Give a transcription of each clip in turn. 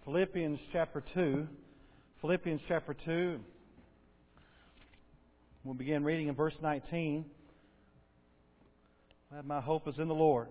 Philippians chapter 2. Philippians chapter 2. We'll begin reading in verse 19. My hope is in the Lord.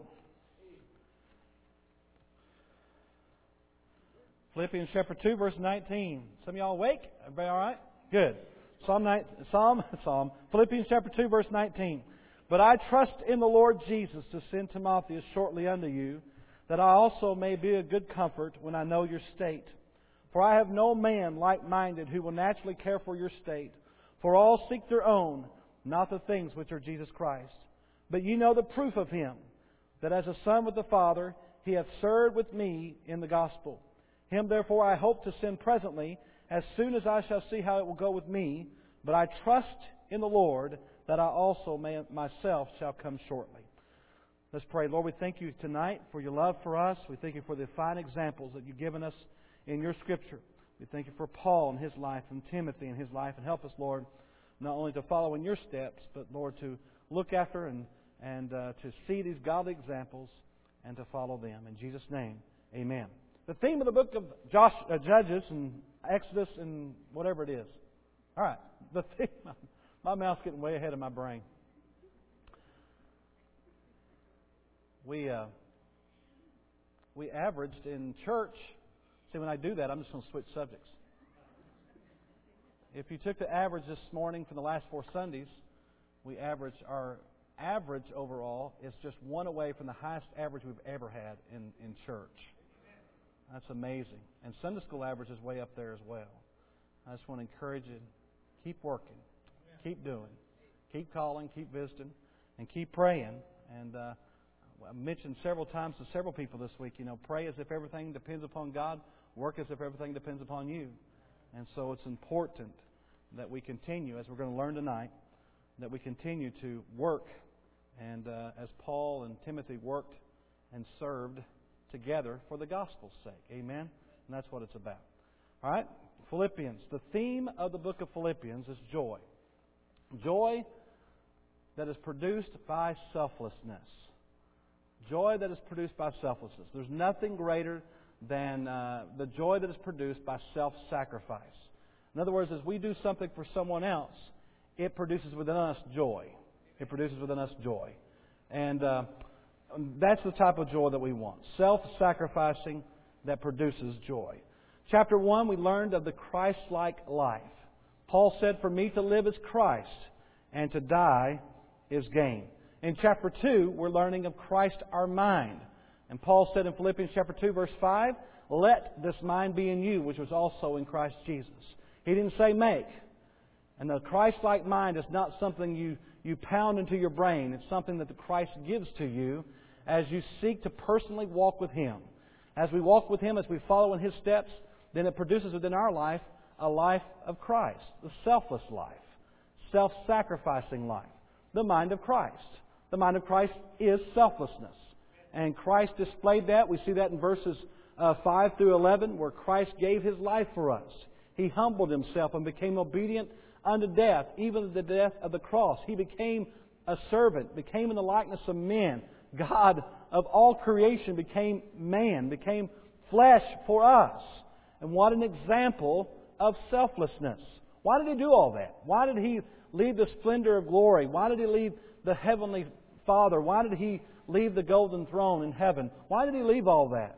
Philippians chapter 2, verse 19. Some of y'all awake? Everybody all right? Good. Philippians chapter 2, verse 19. But I trust in the Lord Jesus to send Timotheus shortly unto you, that I also may be a good comfort when I know your state. For I have no man like-minded who will naturally care for your state. For all seek their own, not the things which are Jesus Christ. But ye know the proof of him, that as a son with the Father, he hath served with me in the gospel. Him therefore I hope to send presently, as soon as I shall see how it will go with me. But I trust in the Lord that I also myself shall come shortly. Let's pray. Lord, we thank you tonight for your love for us. We thank you for the fine examples that you've given us in your Scripture. We thank you for Paul and his life and Timothy and his life. And help us, Lord, not only to follow in your steps, but, Lord, to look after and to see these godly examples and to follow them. In Jesus' name, amen. The theme of the book of Judges and Exodus and whatever it is. All right. The theme, my mouth's getting way ahead of my brain. We averaged in church. See, when I do that, I'm just going to switch subjects. If you took the average this morning from the last 4 Sundays, our average overall is just one away from the highest average we've ever had in church. That's amazing. And Sunday school average is way up there as well. I just want to encourage you, keep working, keep doing, keep calling, keep visiting, and keep praying. And I mentioned several times to several people this week, pray as if everything depends upon God, work as if everything depends upon you. And so it's important that we continue, as we're going to learn tonight, that we continue to work. And as Paul and Timothy worked and served together for the gospel's sake. Amen? And that's what it's about. All right? Philippians. The theme of the book of Philippians is joy. Joy that is produced by selflessness. Joy that is produced by selflessness. There's nothing greater than the joy that is produced by self-sacrifice. In other words, as we do something for someone else, it produces within us joy. It produces within us joy. And that's the type of joy that we want. Self-sacrificing that produces joy. Chapter 1, we learned of the Christ-like life. Paul said, for me to live is Christ, and to die is gain. In chapter 2, we're learning of Christ our mind. And Paul said in Philippians chapter 2, verse 5, let this mind be in you, which was also in Christ Jesus. He didn't say make. And the Christ-like mind is not something you pound into your brain. It's something that the Christ gives to you as you seek to personally walk with Him. As we walk with Him, as we follow in His steps, then it produces within our life a life of Christ, the selfless life, self-sacrificing life, the mind of Christ. The mind of Christ is selflessness. And Christ displayed that. We see that in verses 5 through 11, where Christ gave His life for us. He humbled Himself and became obedient unto death, even the death of the cross. He became a servant, became in the likeness of men. God of all creation became man, became flesh for us. And what an example of selflessness. Why did He do all that? Why did He leave the splendor of glory? Why did He leave the heavenly Father? Why did He leave the golden throne in heaven? Why did He leave all that?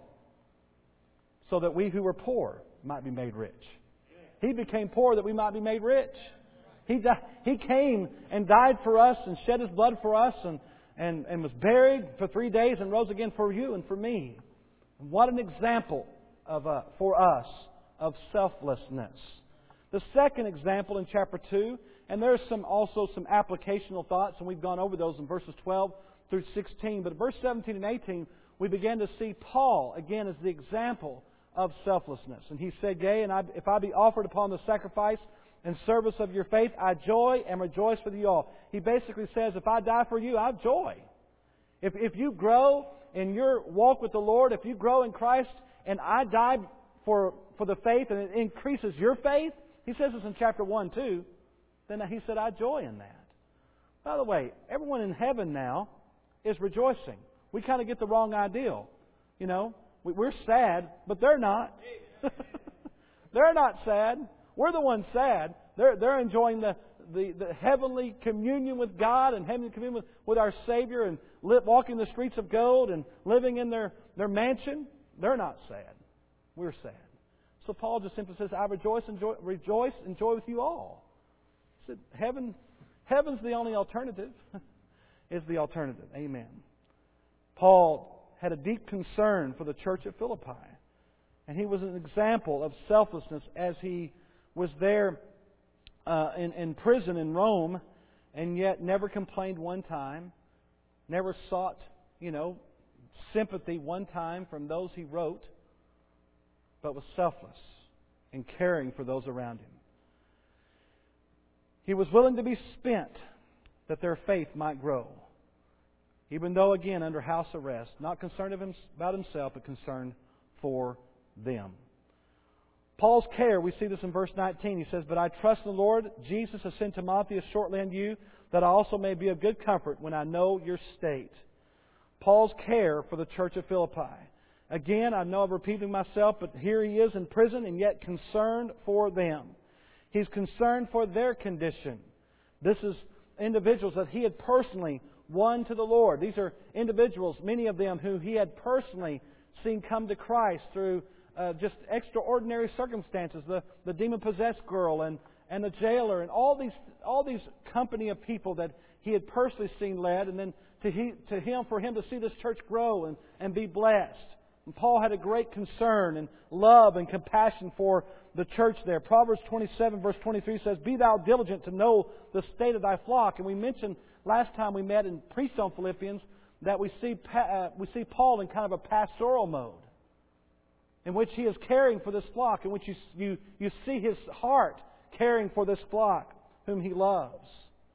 So that we who were poor might be made rich. He became poor that we might be made rich. He came and died for us and shed His blood for us and was buried for 3 days and rose again for you and for me. And what an example for us of selflessness. The second example in chapter 2, and there's also some applicational thoughts, and we've gone over those in verses 12 through 16. But verse 17 and 18, we began to see Paul, again, as the example of selflessness. And he said, yea, and if I be offered upon the sacrifice and service of your faith, I joy and rejoice with you all. He basically says, if I die for you, I joy. If you grow in your walk with the Lord, if you grow in Christ, and I die for the faith, and it increases your faith, he says this in chapter 1 too, then he said, I joy in that. By the way, everyone in heaven now is rejoicing. We kind of get the wrong ideal. We're sad, but they're not. They're not sad. We're the ones sad. They're enjoying the heavenly communion with God and heavenly communion with our Savior and walking the streets of gold and living in their mansion. They're not sad. We're sad. So Paul just simply says, I rejoice and joy with you all. He said, heaven's the only alternative. Is the alternative. Amen. Paul had a deep concern for the church at Philippi. And he was an example of selflessness as he was there in prison in Rome, and yet never complained one time, never sought, sympathy one time from those he wrote, but was selfless in caring for those around him. He was willing to be spent that their faith might grow, even though, again, under house arrest, not concerned about himself, but concerned for them. Paul's care, we see this in verse 19. He says, But I trust in the Lord Jesus has sent Timotheus shortly unto you, that I also may be of good comfort when I know your state. Paul's care for the church of Philippi. Again, I know I'm repeating myself, but here he is in prison and yet concerned for them. He's concerned for their condition. This is individuals that he had personally won to the Lord. These are individuals, many of them, who he had personally seen come to Christ through just extraordinary circumstances. The demon-possessed girl and the jailer and all these company of people that he had personally seen led, and then for him to see this church grow and be blessed. And Paul had a great concern and love and compassion for the church there. Proverbs 27 verse 23 says, Be thou diligent to know the state of thy flock. And we mentioned last time we met and preached on Philippians that we see Paul in kind of a pastoral mode, in which he is caring for this flock, in which you see his heart caring for this flock whom he loves.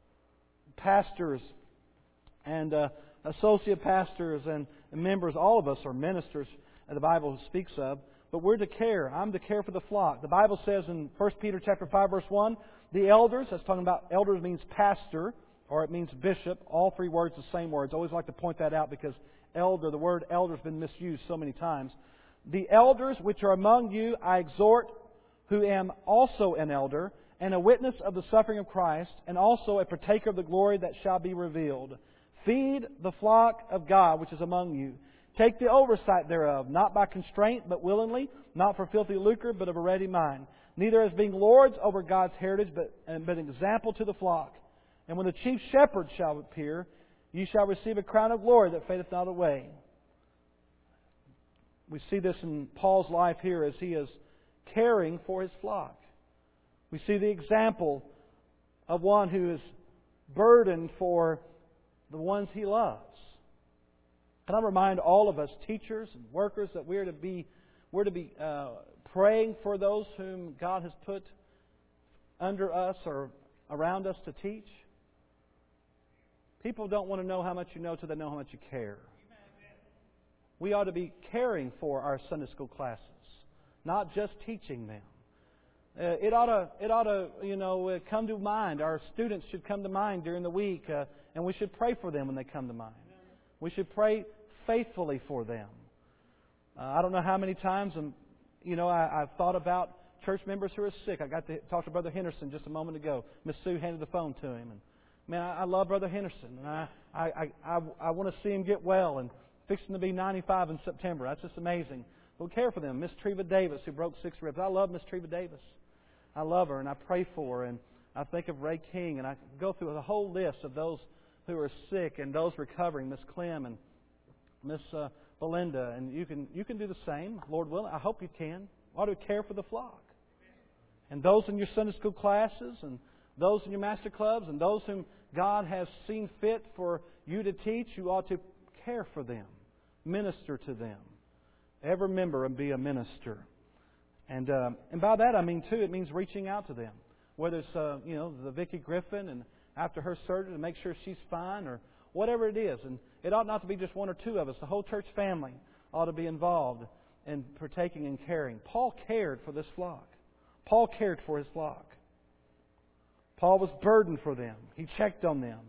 Pastors and associate pastors and members, all of us are ministers that the Bible speaks of, but we're to care. I'm to care for the flock. The Bible says in 1 Peter chapter 5 verse 1, the elders, that's talking about elders means pastor, or it means bishop. All three words the same words. I always like to point that out because the word elder has been misused so many times. The elders which are among you I exhort, who am also an elder, and a witness of the suffering of Christ, and also a partaker of the glory that shall be revealed. Feed the flock of God which is among you. Take the oversight thereof, not by constraint, but willingly, not for filthy lucre, but of a ready mind. Neither as being lords over God's heritage, but an example to the flock. And when the chief shepherd shall appear, ye shall receive a crown of glory that fadeth not away. We see this in Paul's life here as he is caring for his flock. We see the example of one who is burdened for the ones he loves. And I remind all of us, teachers and workers, that we're to be praying for those whom God has put under us or around us to teach. People don't want to know how much you know till they know how much you care. We ought to be caring for our Sunday school classes, not just teaching them. It ought to come to mind. Our students should come to mind during the week, and we should pray for them when they come to mind. We should pray faithfully for them. I don't know how many times, I've thought about church members who are sick. I got to talk to Brother Henderson just a moment ago. Miss Sue handed the phone to him, and man, I love Brother Henderson, and I want to see him get well and fixing to be 95 in September. That's just amazing. We'll care for them. Miss Treva Davis, who broke 6 ribs. I love Miss Treva Davis. I love her, and I pray for her, and I think of Ray King, and I go through the whole list of those who are sick and those recovering, Miss Clem and Miss Belinda, and you can do the same, Lord willing. I hope you can. You ought to care for the flock. And those in your Sunday school classes, and those in your master clubs, and those whom God has seen fit for you to teach, you ought to care for them, minister to them. Ever remember and be a minister. And by that I mean too, it means reaching out to them. Whether it's the Vicki Griffin and after her surgery to make sure she's fine, or whatever it is. And it ought not to be just one or two of us. The whole church family ought to be involved in partaking and caring. Paul cared for this flock. Paul cared for his flock. Paul was burdened for them. He checked on them,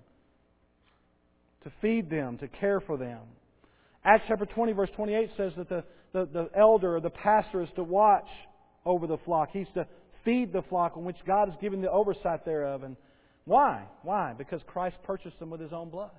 to feed them, to care for them. Acts chapter 20 verse 28 says that the elder or the pastor is to watch over the flock. He's to feed the flock on which God has given the oversight thereof. And why? Why? Because Christ purchased them with His own blood.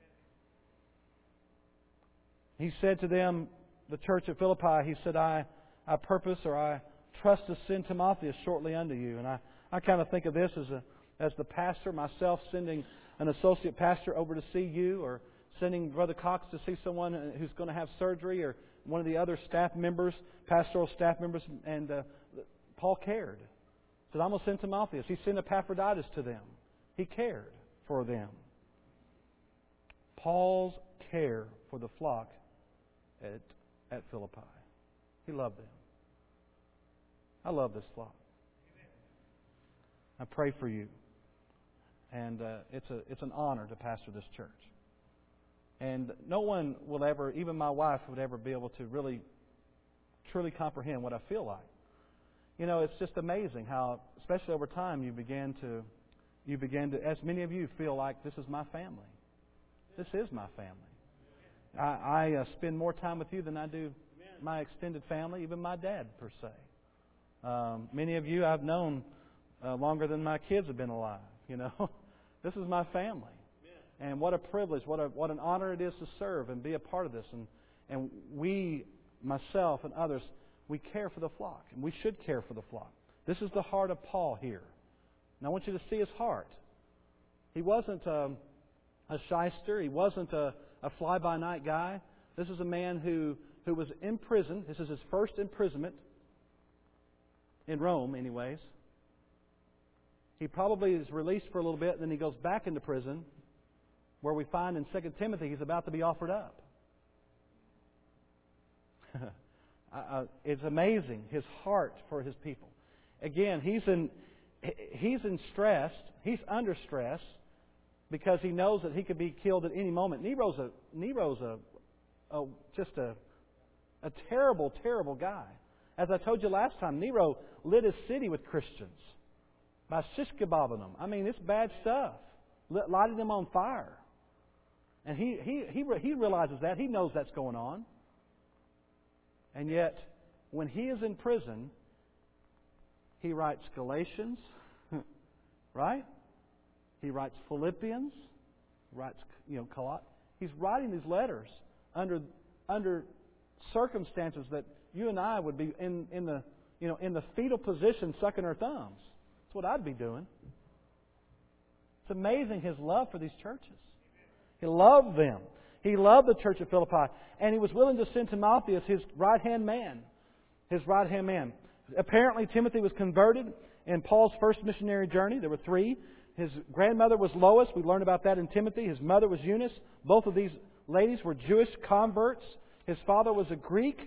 He said to them, the church at Philippi, He said, I purpose or I trust to send Timotheus shortly unto you. And I kind of think of this as the pastor, myself sending an associate pastor over to see you, or sending Brother Cox to see someone who's going to have surgery, or one of the other staff members, pastoral staff members. And Paul cared. He said, I'm going to send Timotheus. He sent Epaphroditus to them. He cared for them. Paul's care for the flock at Philippi. He loved them. I love this flock. I pray for you. And it's an honor to pastor this church. And no one will ever, even my wife, would ever be able to really, truly comprehend what I feel like. You know, it's just amazing how, especially over time, you began to, as many of you feel like this is my family. This is my family. I spend more time with you than I do my extended family, even my dad, per se. Many of you I've known longer than my kids have been alive. You know, this is my family, and what a privilege, what an honor it is to serve and be a part of this. And we, myself and others, we care for the flock, and we should care for the flock. This is the heart of Paul here. And I want you to see his heart. He wasn't a shyster. He wasn't a fly-by-night guy. This is a man who was in prison. This is his first imprisonment in Rome, anyways. He probably is released for a little bit, and then he goes back into prison, where we find in 2 Timothy he's about to be offered up. It's amazing, his heart for his people. Again, he's in stress. He's under stress because he knows that he could be killed at any moment. Nero's just a terrible, terrible guy. As I told you last time, Nero lit his city with Christians by shish kebabbing them. I mean, it's bad stuff. Lighting them on fire. And he realizes that. He knows that's going on. And yet, when he is in prison, he writes Galatians, right? He writes Philippians, writes Colossians. He's writing these letters under circumstances that you and I would be in the fetal position, sucking our thumbs. That's what I'd be doing. It's amazing his love for these churches. He loved them. He loved the church of Philippi. And he was willing to send Timotheus, his right-hand man. His right-hand man. Apparently, Timothy was converted in Paul's first missionary journey. There were 3. His grandmother was Lois. We learned about that in Timothy. His mother was Eunice. Both of these ladies were Jewish converts. His father was a Greek.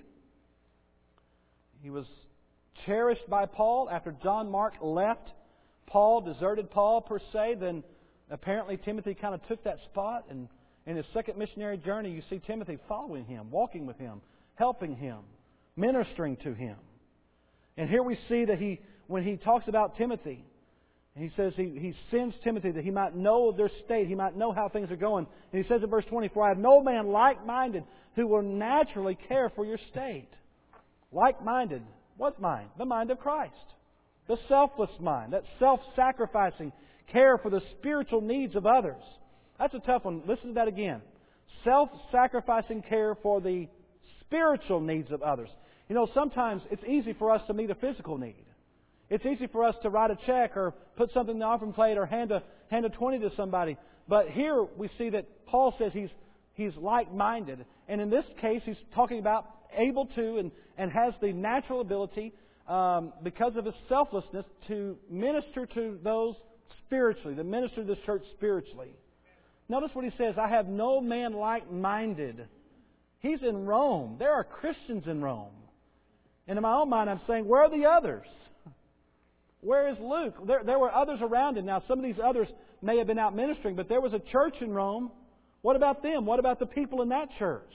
He was cherished by Paul. After John Mark left Paul, deserted Paul per se, then apparently Timothy kind of took that spot. And in his second missionary journey, you see Timothy following him, walking with him, helping him, ministering to him. And here we see that when he talks about Timothy, he says he sends Timothy that he might know their state, he might know how things are going. And he says in verse 24, I have no man like-minded who will naturally care for your state. Like-minded. What mind? The mind of Christ. The selfless mind. That self-sacrificing care for the spiritual needs of others. That's a tough one. Listen to that again. Self-sacrificing care for the spiritual needs of others. You know, sometimes it's easy for us to meet a physical need. It's easy for us to write a check or put something in the offering plate or hand a 20 to somebody. But here we see that Paul says he's like-minded. And in this case, he's talking about able to and has the natural ability, because of his selflessness, to minister to those spiritually, to minister to this church spiritually. Notice what he says, I have no man like-minded. He's in Rome. There are Christians in Rome. And in my own mind, I'm saying, where are the others? Where is Luke? There were others around him. Now, some of these others may have been out ministering, but there was a church in Rome. What about them? What about the people in that church?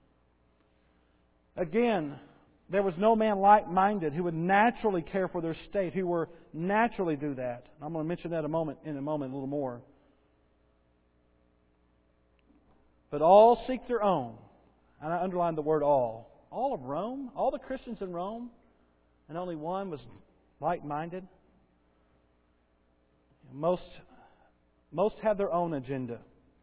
Again, there was no man like-minded who would naturally care for their state, who were naturally do that. I'm going to mention that in a moment a little more. But all seek their own. And I underline the word all. All of Rome? All the Christians in Rome? and only one was like-minded? Most have their own agenda.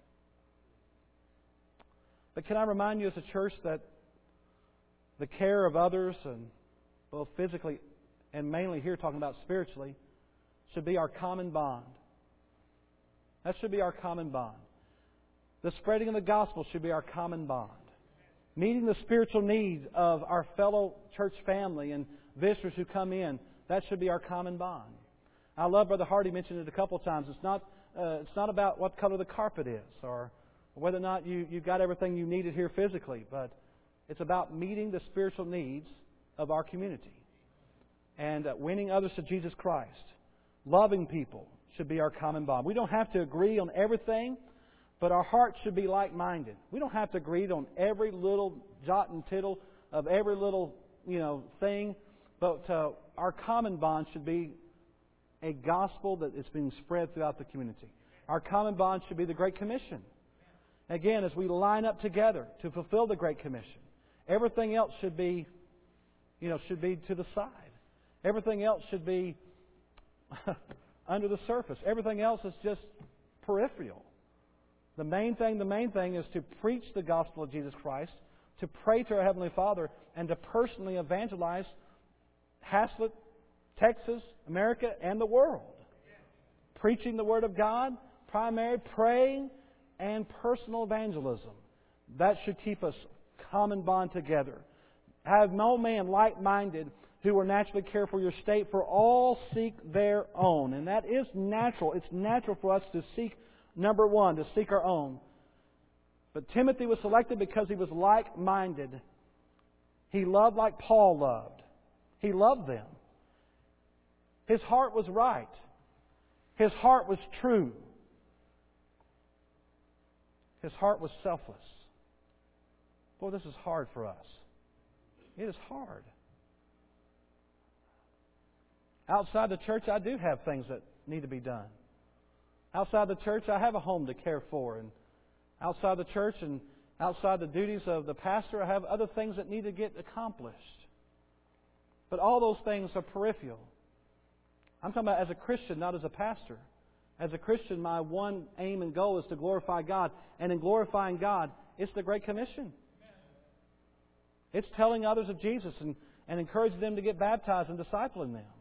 But can I remind you as a church that the care of others, and both physically and mainly here talking about spiritually, should be our common bond. That should be our common bond. The spreading of the gospel should be our common bond. Meeting the spiritual needs of our fellow church family and visitors who come in, that should be our common bond. I love Brother Hardy mentioned it a couple of times. It's not about what color the carpet is or whether or not you've got everything you needed here physically, but it's about meeting the spiritual needs of our community and winning others to Jesus Christ. Loving people should be our common bond. We don't have to agree on everything, but our hearts should be like-minded. We don't have to agree on every little jot and tittle of every little thing, but our common bond should be a gospel that is being spread throughout the community. Our common bond should be the Great Commission. Again, as we line up together to fulfill the Great Commission, everything else should be to the side. Everything else should be under the surface. Everything else is just peripheral. The main thing is to preach the gospel of Jesus Christ, to pray to our Heavenly Father, and to personally evangelize Haslett, Texas, America, and the world. Preaching the Word of God, primary, praying, and personal evangelism. That should keep us common bond together. Have no man like-minded who will naturally care for your state, for all seek their own. And that is natural. It's natural for us to seek, number one, to seek our own. But Timothy was selected because he was like-minded. He loved like Paul loved. He loved them. His heart was right. His heart was true. His heart was selfless. Boy, this is hard for us. It is hard. Outside the church, I do have things that need to be done. Outside the church, I have a home to care for. And outside the church and outside the duties of the pastor, I have other things that need to get accomplished. But all those things are peripheral. I'm talking about as a Christian, not as a pastor. As a Christian, my one aim and goal is to glorify God. And in glorifying God, it's the Great Commission. It's telling others of Jesus and encouraging them to get baptized and discipling them.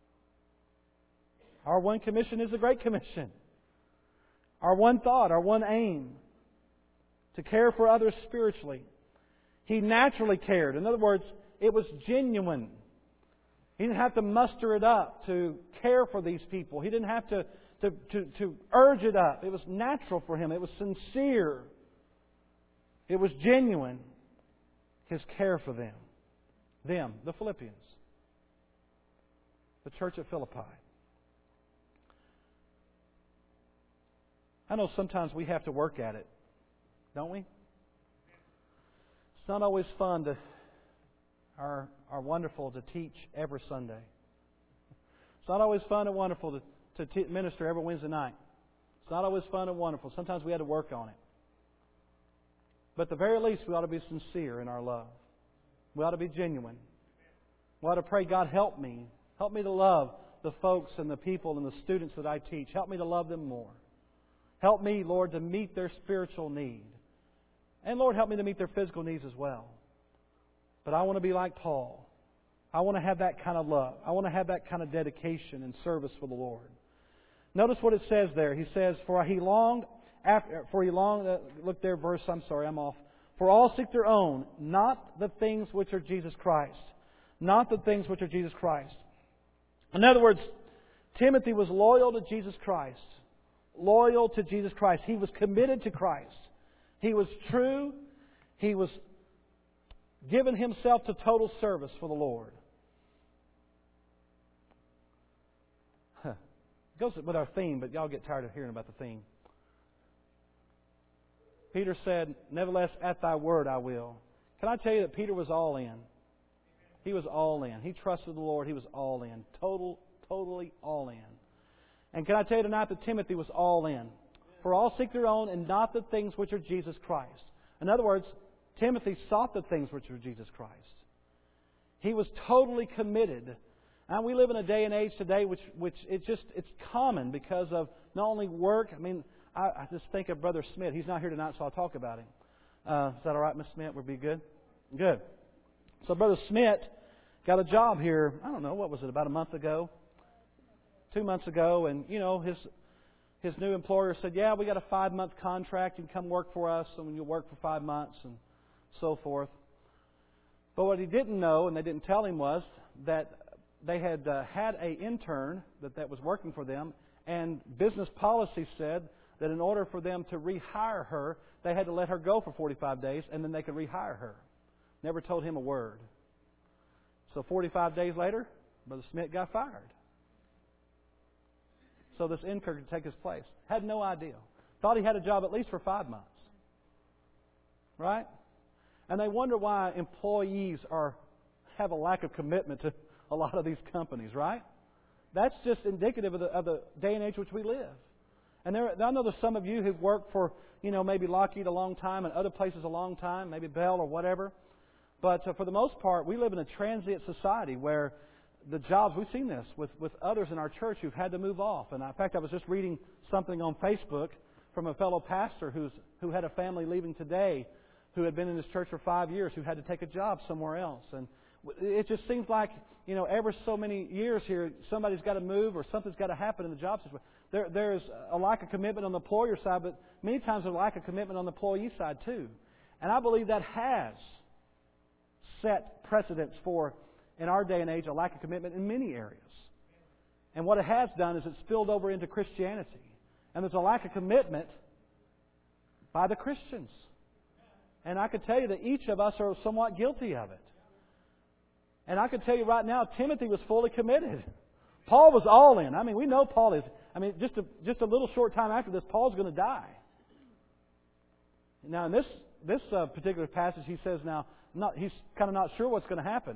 Our one commission is the Great Commission. Our one thought, our one aim, to care for others spiritually. He naturally cared. In other words, it was genuine. He didn't have to muster it up to care for these people. He didn't have to urge it up. It was natural for him. It was sincere. It was genuine. His care for them. Them, the Philippians. The church at Philippi. I know sometimes we have to work at it, don't we? It's not always fun to are wonderful to teach every Sunday. It's not always fun and wonderful to minister every Wednesday night. It's not always fun and wonderful. Sometimes we had to work on it. But at the very least, we ought to be sincere in our love. We ought to be genuine. We ought to pray, God, help me. Help me to love the folks and the people and the students that I teach. Help me to love them more. Help me, Lord, to meet their spiritual need. And, Lord, help me to meet their physical needs as well. But I want to be like Paul. I want to have that kind of love. I want to have that kind of dedication and service for the Lord. Notice what it says there. He says, For he longed, look there, verse, I'm sorry, I'm off. For all seek their own, not the things which are Jesus Christ. Not the things which are Jesus Christ. In other words, Timothy was loyal to Jesus Christ. Loyal to Jesus Christ. He was committed to Christ. He was true. He was given himself to total service for the Lord. It goes with our theme, but y'all get tired of hearing about the theme. Peter said, Nevertheless, at thy word I will. Can I tell you that Peter was all in? He was all in. He trusted the Lord. He was all in. Totally all in. And can I tell you tonight that Timothy was all in? For all seek their own and not the things which are Jesus Christ. In other words, Timothy sought the things which are Jesus Christ. He was totally committed. And we live in a day and age today which it's common because of not only work. I mean, I just think of Brother Smith. He's not here tonight, so I'll talk about him. Is that all right, Miss Smith? We'll be good? Good. So Brother Smith got a job here, I don't know, what was it, about a month ago? 2 months ago. And, you know, his new employer said, yeah, we got a 5-month contract. You can come work for us, and you'll work for 5 months and so forth. But what he didn't know, and they didn't tell him, was that they had had an intern that was working for them, and business policy said that in order for them to rehire her, they had to let her go for 45 days, and then they could rehire her. Never told him a word. So 45 days later, Brother Smith got fired. So this intern could take his place. Had no idea. Thought he had a job at least for 5 months. Right? And they wonder why employees have a lack of commitment to a lot of these companies, right? That's just indicative of the day and age in which we live. And I know there's some of you who've worked for, you know, maybe Lockheed a long time and other places a long time, maybe Bell or whatever. But for the most part, we live in a transient society where the jobs, we've seen this with others in our church who've had to move off. And in fact, I was just reading something on Facebook from a fellow pastor who had a family leaving today who had been in his church for 5 years, who had to take a job somewhere else. And it just seems like, you know, every so many years here, somebody's got to move or something's got to happen in the job situation. There's a lack of commitment on the employer side, but many times there's a lack of commitment on the employee side too. And I believe that has set precedents for, in our day and age, a lack of commitment in many areas. And what it has done is it's spilled over into Christianity. And there's a lack of commitment by the Christians. And I could tell you that each of us are somewhat guilty of it. And I can tell you right now, Timothy was fully committed. Paul was all in. I mean, we know Paul is. I mean, just a little short time after this, Paul's going to die. Now, in this particular passage, he says now, he's kind of not sure what's going to happen.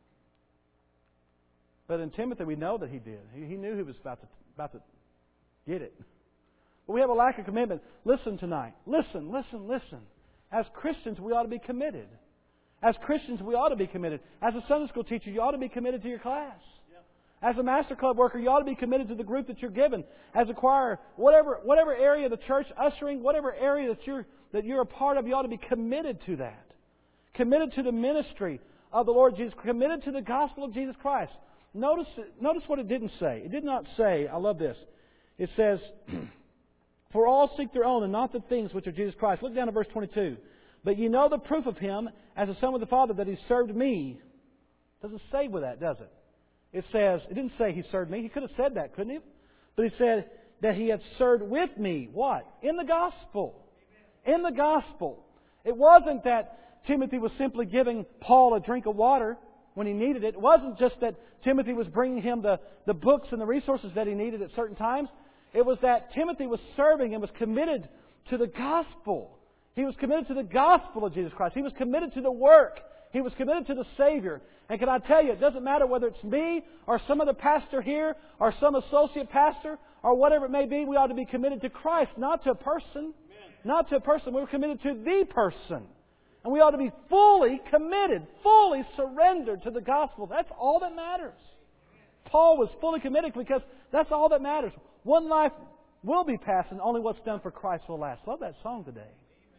But in Timothy, we know that he did. He knew he was about to get it. But we have a lack of commitment. Listen tonight. Listen. As Christians, we ought to be committed. As Christians, we ought to be committed. As a Sunday school teacher, you ought to be committed to your class. As a Master Club worker, you ought to be committed to the group that you're given. As a choir, whatever area of the church, ushering, whatever area that you're a part of, you ought to be committed to that. Committed to the ministry of the Lord Jesus. Committed to the gospel of Jesus Christ. Notice what it didn't say. It did not say, I love this. It says, for all seek their own and not the things which are Jesus Christ. Look down at verse 22. But you know the proof of Him as a son with the Father that He served me. Doesn't say with that, does it? It says, it didn't say He served me. He could have said that, couldn't He? But He said that He had served with me. What? In the gospel. In the gospel. It wasn't that Timothy was simply giving Paul a drink of water when he needed it. It wasn't just that Timothy was bringing him the books and the resources that he needed at certain times. It was that Timothy was serving and was committed to the gospel. He was committed to the gospel of Jesus Christ. He was committed to the work. He was committed to the Savior. And can I tell you, it doesn't matter whether it's me or some other pastor here or some associate pastor or whatever it may be, we ought to be committed to Christ, not to a person. Amen. Not to a person. We're committed to the person. And we ought to be fully committed, fully surrendered to the gospel. That's all that matters. Paul was fully committed because that's all that matters. One life will be passed and only what's done for Christ will last. Love that song today.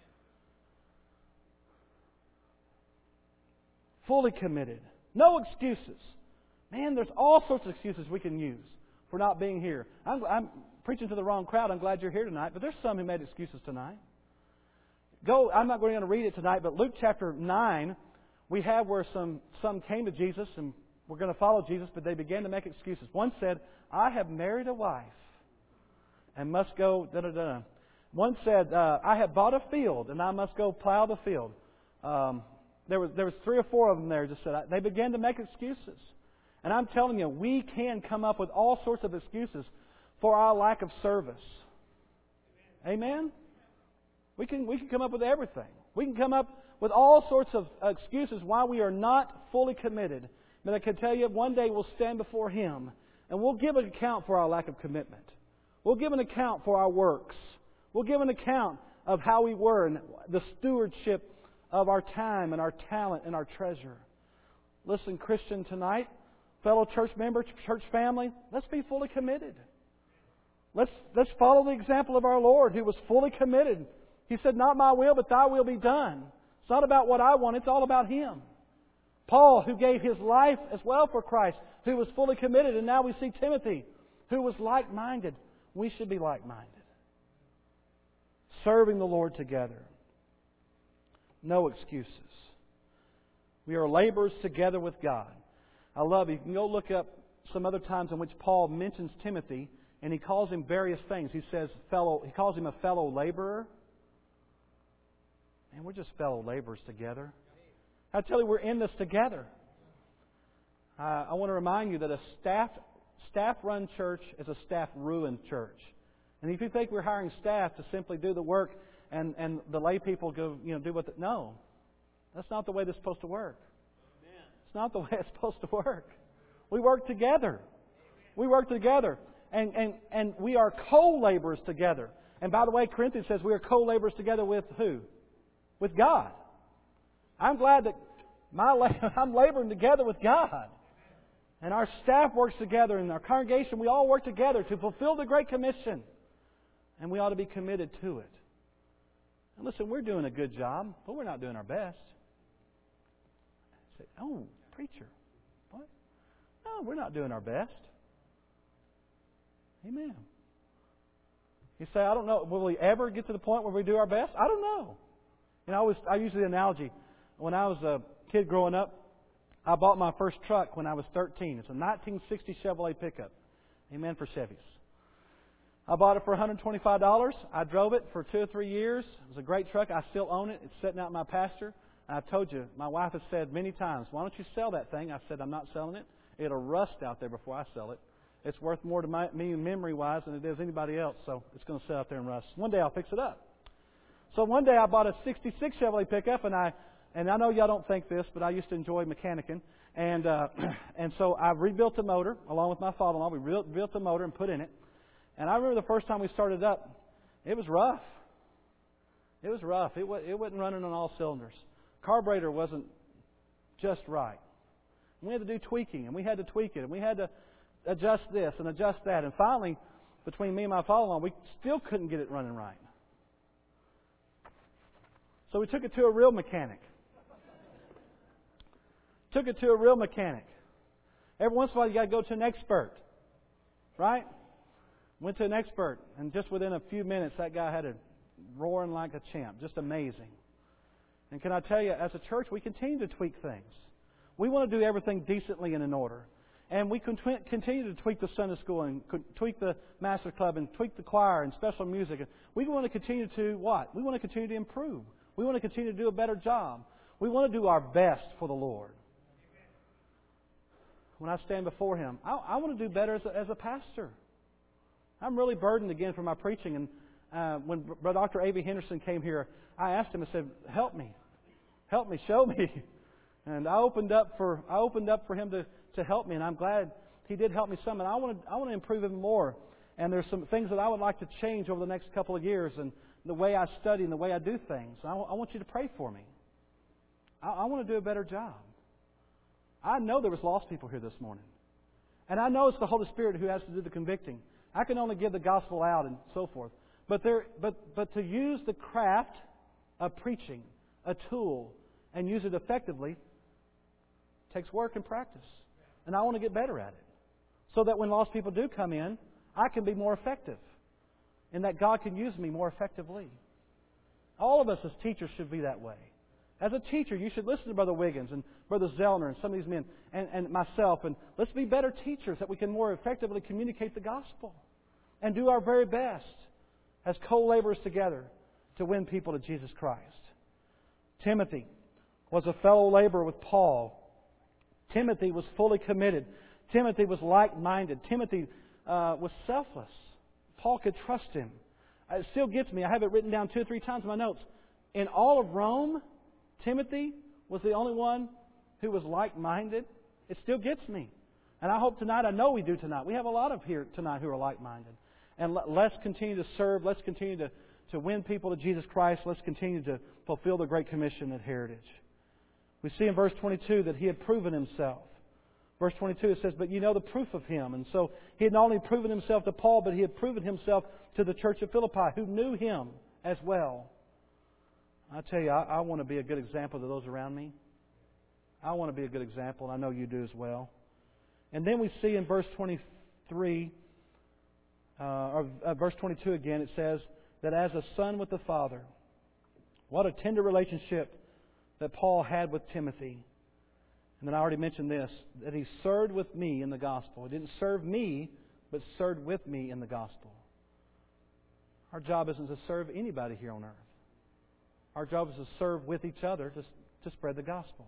Fully committed. No excuses. Man, there's all sorts of excuses we can use for not being here. I'm preaching to the wrong crowd. I'm glad you're here tonight. But there's some who made excuses tonight. I'm not going to read it tonight, but Luke chapter 9, we have where some came to Jesus and were going to follow Jesus, but they began to make excuses. One said, I have married a wife and must go da-da-da. One said, I have bought a field and I must go plow the field. There was 3 or 4 of them there just said, they began to make excuses. And I'm telling you, we can come up with all sorts of excuses for our lack of service. Amen? We can come up with everything. We can come up with all sorts of excuses why we are not fully committed. But I can tell you, one day we'll stand before Him and we'll give an account for our lack of commitment. We'll give an account for our works. We'll give an account of how we were and the stewardship of our time and our talent and our treasure. Listen, Christian, tonight, fellow church member, church family, let's be fully committed. Let's follow the example of our Lord, who was fully committed. He said, not my will, but thy will be done. It's not about what I want, it's all about Him. Paul, who gave his life as well for Christ, who was fully committed. And now we see Timothy, who was like-minded. We should be like-minded. Serving the Lord together. No excuses. We are laborers together with God. I love it. You can go look up some other times in which Paul mentions Timothy, and he calls him various things. He calls him a fellow laborer. And we're just fellow laborers together. I tell you, we're in this together. I want to remind you that a staff-run church is a staff-ruined church. And if you think we're hiring staff to simply do the work and the lay people go, do what no, that's not the way this is supposed to work. Amen. It's not the way it's supposed to work. We work together. We work together, and we are co-laborers together. And by the way, Corinthians says we are co-laborers together with who? With God. I'm glad that I'm laboring together with God. And our staff works together, and our congregation, we all work together to fulfill the Great Commission. And we ought to be committed to it. And listen, we're doing a good job, but we're not doing our best. I say, oh, preacher, what? No, we're not doing our best. Amen. You say, I don't know, will we ever get to the point where we do our best? I don't know. I use the analogy. When I was a kid growing up, I bought my first truck when I was 13. It's a 1960 Chevrolet pickup. Amen for Chevys. I bought it for $125. I drove it for 2 or 3 years. It was a great truck. I still own it. It's sitting out in my pasture. And I told you, my wife has said many times, why don't you sell that thing? I said, I'm not selling it. It'll rust out there before I sell it. It's worth more to me memory-wise than it is anybody else, so it's going to sit out there and rust. One day I'll fix it up. So one day I bought a 66 Chevrolet pickup, and I know y'all don't think this, but I used to enjoy mechanicking. And so I rebuilt the motor, along with my father-in-law. We rebuilt the motor and put in it. And I remember the first time we started up, it was rough. It was rough. It wasn't running on all cylinders. Carburetor wasn't just right. We had to do tweaking, and we had to tweak it, and we had to adjust this and adjust that. And finally, between me and my father-in-law, we still couldn't get it running right. So we took it to a real mechanic. Every once in a while, you got to go to an expert, right? Went to an expert, and just within a few minutes, that guy had it roaring like a champ. Just amazing. And can I tell you, as a church, we continue to tweak things. We want to do everything decently and in order. And we continue to tweak the Sunday school and tweak the Master Club and tweak the choir and special music. We want to continue to what? We want to continue to improve. We want to continue to do a better job. We want to do our best for the Lord. When I stand before Him, I want to do better as a pastor. I'm really burdened again for my preaching. And when Dr. A.V. Henderson came here, I asked him, I said, help me, show me. And I opened up for him to help me, and I'm glad he did help me some. And I want to improve even more. And there's some things that I would like to change over the next couple of years, and the way I study and the way I do things. I want you to pray for me. I want to do a better job. I know there was lost people here this morning. And I know it's the Holy Spirit who has to do the convicting. I can only give the gospel out and so forth. But to use the craft of preaching, a tool, and use it effectively, takes work and practice. And I want to get better at it. So that when lost people do come in, I can be more effective. And that God can use me more effectively. All of us as teachers should be that way. As a teacher, you should listen to Brother Wiggins and Brother Zellner and some of these men and myself. And let's be better teachers that we can more effectively communicate the gospel. And do our very best as co-laborers together to win people to Jesus Christ. Timothy was a fellow laborer with Paul. Timothy was fully committed. Timothy was like-minded. Timothy was selfless. Paul could trust him. It still gets me. I have it written down 2 or 3 times in my notes. In all of Rome, Timothy was the only one who was like-minded. It still gets me. And I hope tonight, I know we do tonight. We have a lot of here tonight who are like-minded. And let's continue to serve. Let's continue to win people to Jesus Christ. Let's continue to fulfill the Great Commission at Heritage. We see in verse 22 that he had proven himself. Verse 22 it says, but you know the proof of him. And so he had not only proven himself to Paul, but he had proven himself to the church of Philippi, who knew him as well. I tell you, I want to be a good example to those around me. I want to be a good example, and I know you do as well. And then we see in verse 23, verse 22 again, it says that as a son with the Father, what a tender relationship that Paul had with Timothy. And then I already mentioned this, that he served with me in the gospel. He didn't serve me, but served with me in the gospel. Our job isn't to serve anybody here on earth. Our job is to serve with each other to spread the gospel.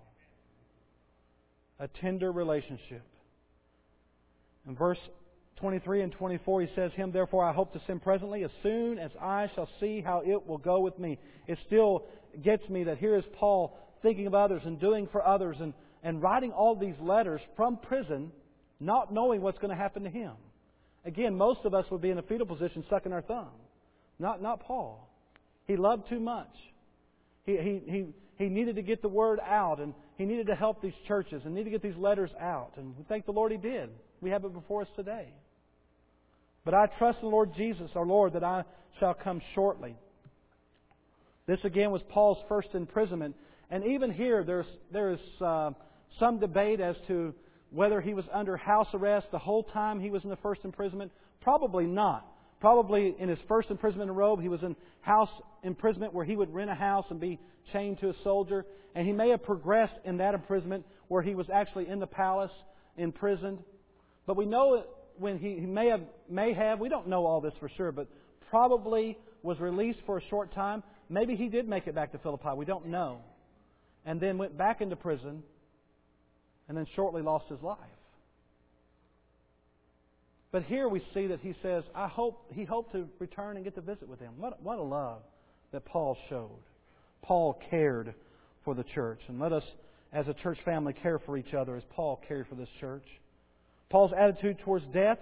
A tender relationship. In verse 23 and 24 he says, him therefore I hope to send presently, as soon as I shall see how it will go with me. It still gets me that here is Paul thinking of others and doing for others and writing all these letters from prison, not knowing what's going to happen to him. Again, most of us would be in a fetal position sucking our thumb. Not Paul. He loved too much. He needed to get the word out, and he needed to help these churches and needed to get these letters out. And we thank the Lord he did. We have it before us today. But I trust in the Lord Jesus, our Lord, that I shall come shortly. This again was Paul's first imprisonment. And even here there is some debate as to whether he was under house arrest the whole time he was in the first imprisonment. Probably not. Probably in his first imprisonment in Rome, he was in house imprisonment where he would rent a house and be chained to a soldier. And he may have progressed in that imprisonment where he was actually in the palace, imprisoned. But we know when he may have, we don't know all this for sure, but probably was released for a short time. Maybe he did make it back to Philippi. We don't know. And then went back into prison and then shortly lost his life. But here we see that he says, he hoped to return and get to visit with him. What a love that Paul showed. Paul cared for the church. And let us, as a church family, care for each other as Paul cared for this church. Paul's attitude towards death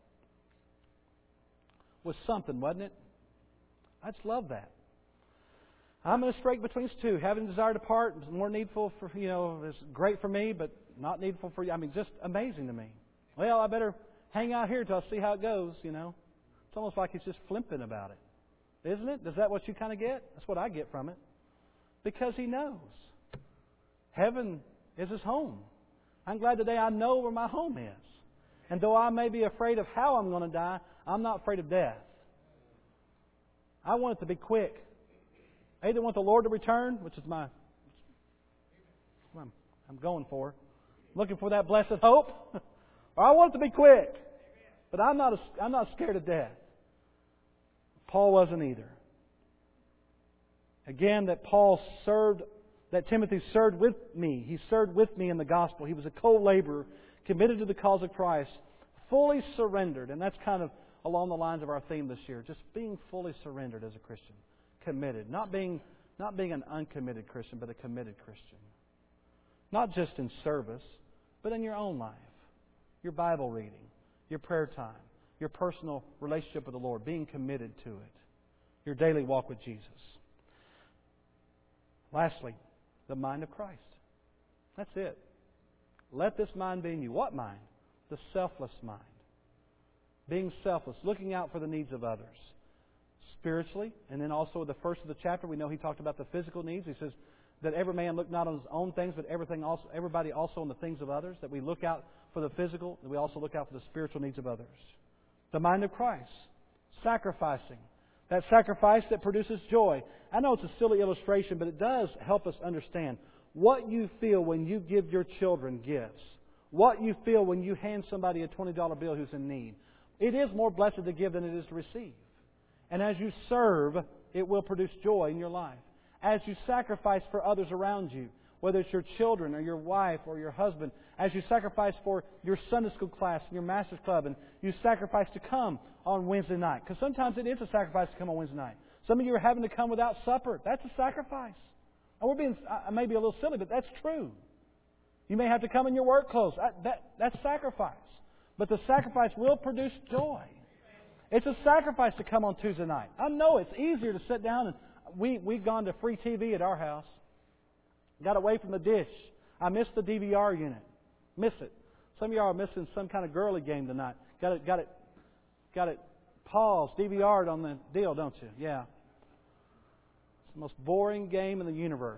was something, wasn't it? I just love that. I'm in a strait between two. Having a desire to part is more needful for, is great for me, but not needful for you. I mean, just amazing to me. Well, I better hang out here till I see how it goes, It's almost like he's just flippant about it. Isn't it? Is that what you kind of get? That's what I get from it. Because he knows. Heaven is his home. I'm glad today I know where my home is. And though I may be afraid of how I'm going to die, I'm not afraid of death. I want it to be quick. I either want the Lord to return, which is I'm going for, looking for that blessed hope, or I want it to be quick. But I'm not scared of death. Paul wasn't either. Again, that Timothy served with me. He served with me in the gospel. He was a co-laborer, committed to the cause of Christ, fully surrendered. And that's kind of along the lines of our theme this year. Just being fully surrendered as a Christian. Committed. Not being an uncommitted Christian, but a committed Christian. Not just in service, but in your own life. Your Bible reading, your prayer time, your personal relationship with the Lord, being committed to it. Your daily walk with Jesus. Lastly, the mind of Christ. That's it. Let this mind be in you. What mind? The selfless mind. Being selfless, looking out for the needs of others. Spiritually, and then also the first of the chapter, we know he talked about the physical needs. He says that every man look not on his own things, but everybody also on the things of others. That we look out for the physical, that we also look out for the spiritual needs of others. The mind of Christ. Sacrificing. That sacrifice that produces joy. I know it's a silly illustration, but it does help us understand what you feel when you give your children gifts. What you feel when you hand somebody a $20 bill who's in need. It is more blessed to give than it is to receive. And as you serve, it will produce joy in your life. As you sacrifice for others around you, whether it's your children or your wife or your husband, as you sacrifice for your Sunday school class and your Master's Club, and you sacrifice to come on Wednesday night. Because sometimes it is a sacrifice to come on Wednesday night. Some of you are having to come without supper. That's a sacrifice. And I may be a little silly, but that's true. You may have to come in your work clothes. That's sacrifice. But the sacrifice will produce joy. It's a sacrifice to come on Tuesday night. I know it's easier to sit down and we've gone to free TV at our house. Got away from the dish. I missed the DVR unit. Miss it. Some of y'all are missing some kind of girly game tonight. Got it paused, DVR'd on the deal, don't you? Yeah. It's the most boring game in the universe.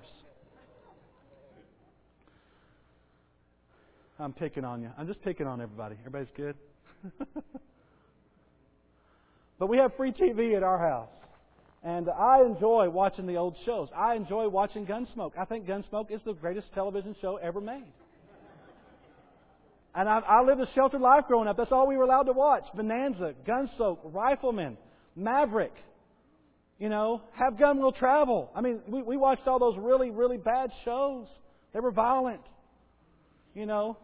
I'm picking on you. I'm just picking on everybody. Everybody's good? But we have free TV at our house. And I enjoy watching the old shows. I enjoy watching Gunsmoke. I think Gunsmoke is the greatest television show ever made. And I lived a sheltered life growing up. That's all we were allowed to watch. Bonanza, Gunsmoke, Rifleman, Maverick. You know, Have Gun Will Travel. I mean, we watched all those really, really bad shows. They were violent. You know.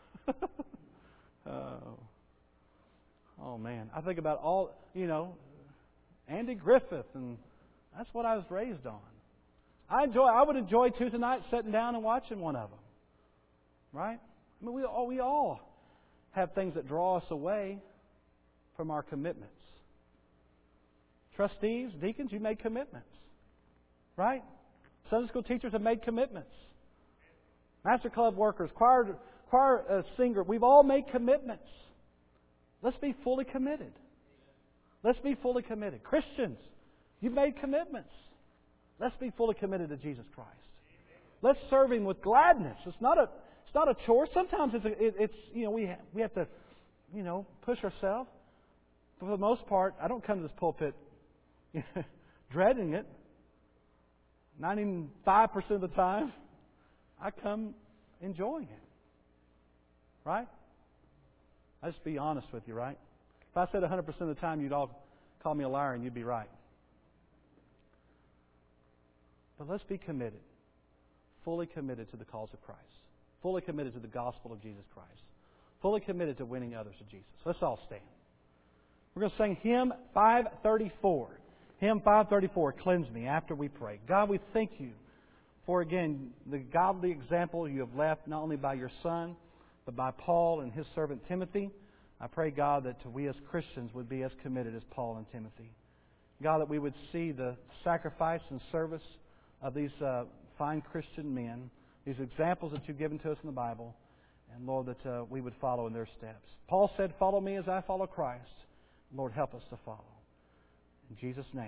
Oh, man. I think about all, you know, Andy Griffith, and that's what I was raised on. I would enjoy Tuesday night sitting down and watching one of them. Right? I mean, we all have things that draw us away from our commitments. Trustees, deacons, you made commitments. Right? Sunday school teachers have made commitments. Master Club workers, choir singer, we've all made commitments. Let's be fully committed. Let's be fully committed. Christians, you've made commitments. Let's be fully committed to Jesus Christ. Let's serve Him with gladness. It's not a chore. Sometimes it's you know, we have to, you know, push ourselves. But for the most part, I don't come to this pulpit dreading it. 95% of the time, I come enjoying it. Right? I'll just be honest with you, right? If I said 100% of the time, you'd all call me a liar and you'd be right. But let's be committed. Fully committed to the cause of Christ. Fully committed to the gospel of Jesus Christ. Fully committed to winning others to Jesus. Let's all stand. We're going to sing hymn 534. Hymn 534, Cleanse Me, after we pray. God, we thank You for, again, the godly example You have left, not only by Your Son, but by Paul and his servant Timothy. I pray, God, that we as Christians would be as committed as Paul and Timothy. God, that we would see the sacrifice and service of these fine Christian men, these examples that You've given to us in the Bible, and Lord, that we would follow in their steps. Paul said, follow me as I follow Christ. Lord, help us to follow. In Jesus' name.